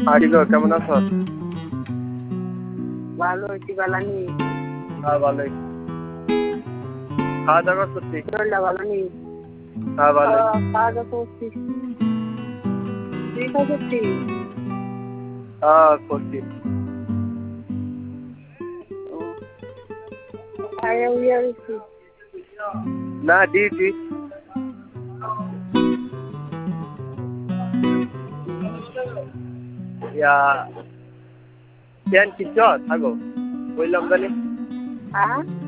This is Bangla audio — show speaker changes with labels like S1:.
S1: আরিলো কেমন আছো?
S2: ভালো হইছি ভালো নেই।
S1: হ্যাঁ ভালোই। খাওয়া দাওয়া করছি।
S2: শরীরটা ভালো নেই।
S1: হ্যাঁ ভালোই।
S2: খাওয়া দাওয়া করছি। তুই খাওয়া করছিস?
S1: হ্যাঁ করছি।
S2: খাইয়া উইয়া গেছি।
S1: না ডিউটি। ইয়া কেন কিচ্ছু থাকো বললাম জানি।
S2: হ্যাঁ